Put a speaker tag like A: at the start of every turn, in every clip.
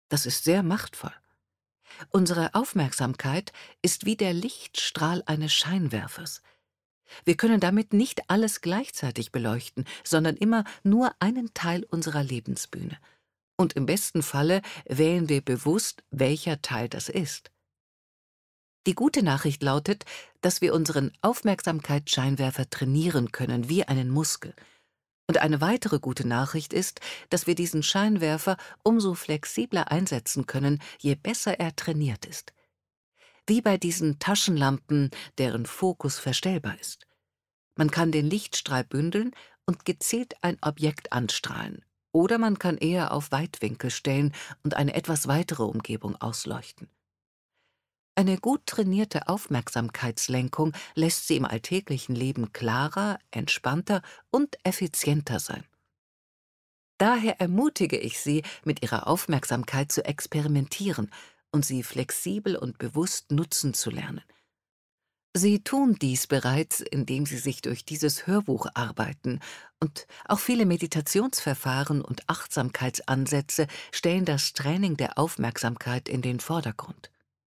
A: Das ist sehr machtvoll. Unsere Aufmerksamkeit ist wie der Lichtstrahl eines Scheinwerfers. Wir können damit nicht alles gleichzeitig beleuchten, sondern immer nur einen Teil unserer Lebensbühne. Und im besten Falle wählen wir bewusst, welcher Teil das ist. Die gute Nachricht lautet, dass wir unseren Aufmerksamkeitsscheinwerfer trainieren können, wie einen Muskel. Und eine weitere gute Nachricht ist, dass wir diesen Scheinwerfer umso flexibler einsetzen können, je besser er trainiert ist. Wie bei diesen Taschenlampen, deren Fokus verstellbar ist. Man kann den Lichtstrahl bündeln und gezielt ein Objekt anstrahlen. Oder man kann eher auf Weitwinkel stellen und eine etwas weitere Umgebung ausleuchten. Eine gut trainierte Aufmerksamkeitslenkung lässt sie im alltäglichen Leben klarer, entspannter und effizienter sein. Daher ermutige ich Sie, mit Ihrer Aufmerksamkeit zu experimentieren und sie flexibel und bewusst nutzen zu lernen. Sie tun dies bereits, indem Sie sich durch dieses Hörbuch arbeiten, und auch viele Meditationsverfahren und Achtsamkeitsansätze stellen das Training der Aufmerksamkeit in den Vordergrund.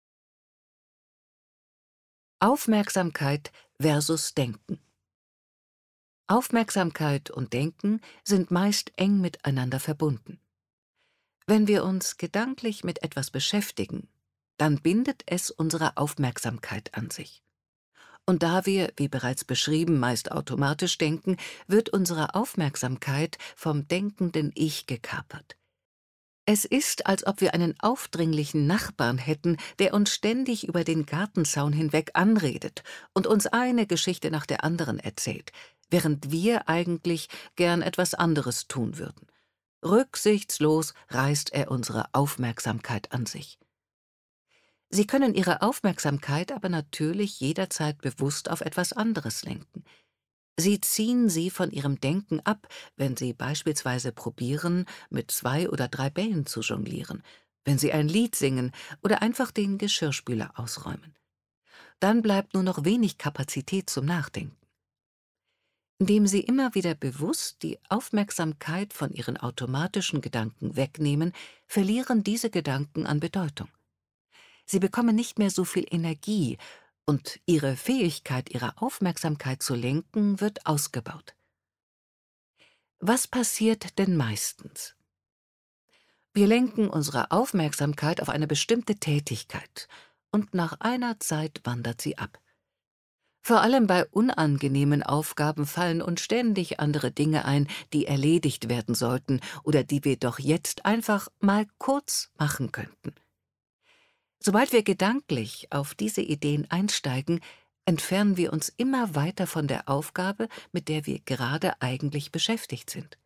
A: Aufmerksamkeit versus Denken. Aufmerksamkeit und Denken sind meist eng miteinander verbunden. Wenn wir uns gedanklich mit etwas beschäftigen, dann bindet es unsere Aufmerksamkeit an sich. Und da wir, wie bereits beschrieben, meist automatisch denken, wird unsere Aufmerksamkeit vom denkenden Ich gekapert. Es ist, als ob wir einen aufdringlichen Nachbarn hätten, der uns ständig über den Gartenzaun hinweg anredet und uns eine Geschichte nach der anderen erzählt, während wir eigentlich gern etwas anderes tun würden. Rücksichtslos reißt er unsere Aufmerksamkeit an sich. Sie können Ihre Aufmerksamkeit aber natürlich jederzeit bewusst auf etwas anderes lenken. Sie ziehen sie von Ihrem Denken ab, wenn Sie beispielsweise probieren, mit 2 oder 3 Bällen zu jonglieren, wenn Sie ein Lied singen oder einfach den Geschirrspüler ausräumen. Dann bleibt nur noch wenig Kapazität zum Nachdenken. Indem Sie immer wieder bewusst die Aufmerksamkeit von Ihren automatischen Gedanken wegnehmen, verlieren diese Gedanken an Bedeutung. Sie bekommen nicht mehr so viel Energie und Ihre Fähigkeit, Ihre Aufmerksamkeit zu lenken, wird ausgebaut. Was passiert denn meistens? Wir lenken unsere Aufmerksamkeit auf eine bestimmte Tätigkeit und nach einer Zeit wandert sie ab. Vor allem bei unangenehmen Aufgaben fallen uns ständig andere Dinge ein, die erledigt werden sollten oder die wir doch jetzt einfach mal kurz machen könnten. Sobald wir gedanklich auf diese Ideen einsteigen, entfernen wir uns immer weiter von der Aufgabe, mit der wir gerade eigentlich beschäftigt sind.